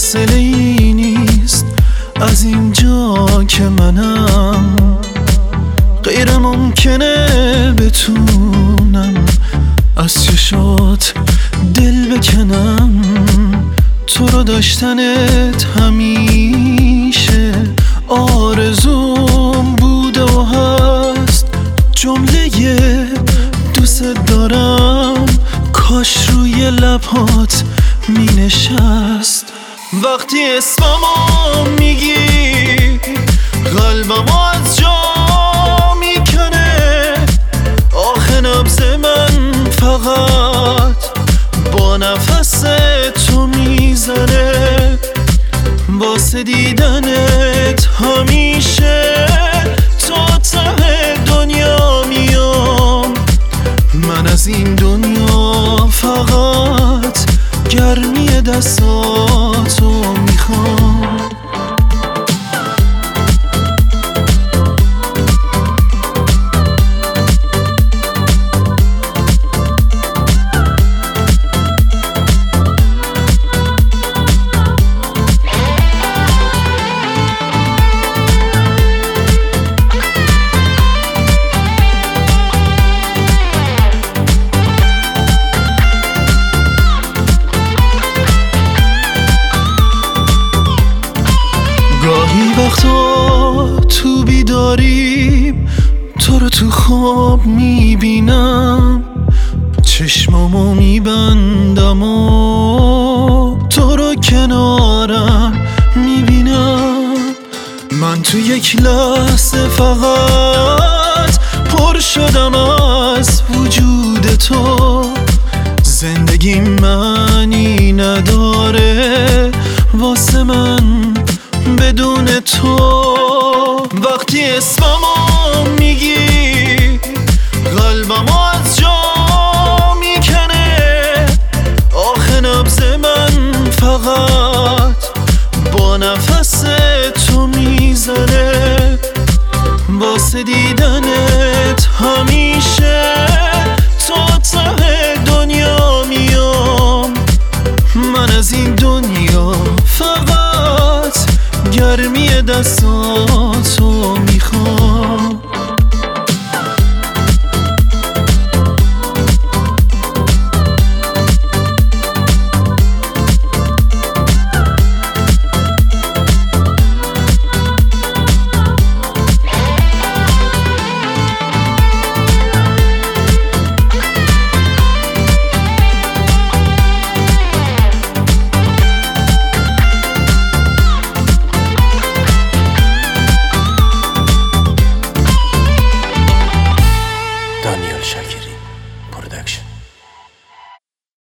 فاصله ای نیست از اینجا که منم غیر ممکنه بتونم از چشات دل بکنم. تو رو داشتنت همیشه آرزوم بوده و هست. جمله دوست دارم کاش روی لبات می نشست. وقتی اسممو میگی قلبمو از جا میکنه. آخه نبض من فقط با نفس تو میزنه. واسه دیدنت همیشه تا ته دنیا میام. من از این دنیا فقط گرمی دستاتو میخوام. گاهی وقتا تو بیداریم تو رو تو خواب میبینم. چشمامو میبندم و تو رو کنارم میبینم. من تو یک لحظه فقط پر شدم از وجود تو. زندگی معنی نداره واسه من بدون تو. وقتی اسممو میگی قلبمو از جا میکنه. آخه نبض من فقط با نفس تو میزنه. واسه دیدنت همیشه تا ته دنیا میام. من از این دنیا فقط گرمی دستات